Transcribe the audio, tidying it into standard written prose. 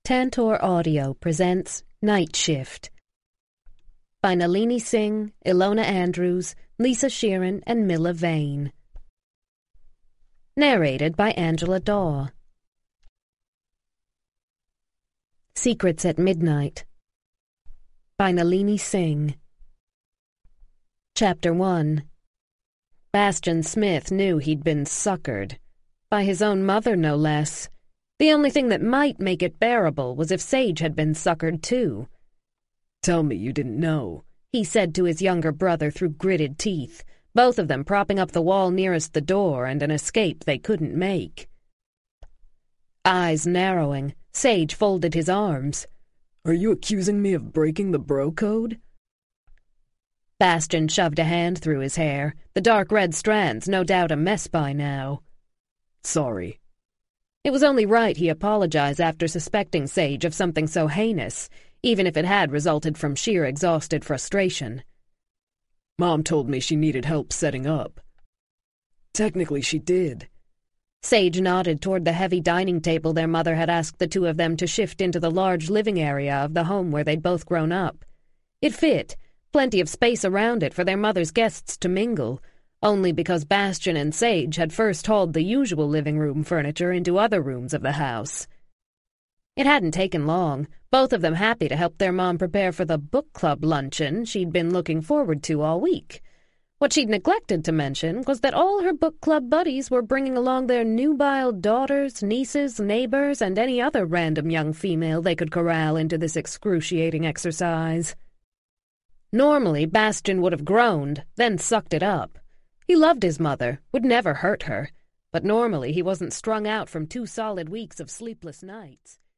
Tantor Audio presents Night Shift by Nalini Singh, Ilona Andrews, Lisa Sheeran, and Milla Vane. Narrated by Angela Daw. Secrets at Midnight by Nalini Singh. Chapter 1. Bastian Smith knew he'd been suckered. By his own mother, no less. The only thing that might make it bearable was if Sage had been suckered too. "Tell me you didn't know," he said to his younger brother through gritted teeth, both of them propping up the wall nearest the door and an escape they couldn't make. Eyes narrowing, Sage folded his arms. "Are you accusing me of breaking the bro code?" Bastian shoved a hand through his hair, the dark red strands no doubt a mess by now. "Sorry." It was only right he apologize after suspecting Sage of something so heinous, even if it had resulted from sheer exhausted frustration. "Mom told me she needed help setting up." "Technically she did." Sage nodded toward the heavy dining table their mother had asked the two of them to shift into the large living area of the home where they'd both grown up. It fit, plenty of space around it for their mother's guests to mingle, only because Bastian and Sage had first hauled the usual living room furniture into other rooms of the house. It hadn't taken long, both of them happy to help their mom prepare for the book club luncheon she'd been looking forward to all week. What she'd neglected to mention was that all her book club buddies were bringing along their nubile daughters, nieces, neighbors, and any other random young female they could corral into this excruciating exercise. Normally, Bastian would have groaned, then sucked it up. He loved his mother, would never hurt her, but normally he wasn't strung out from 2 solid weeks of sleepless nights.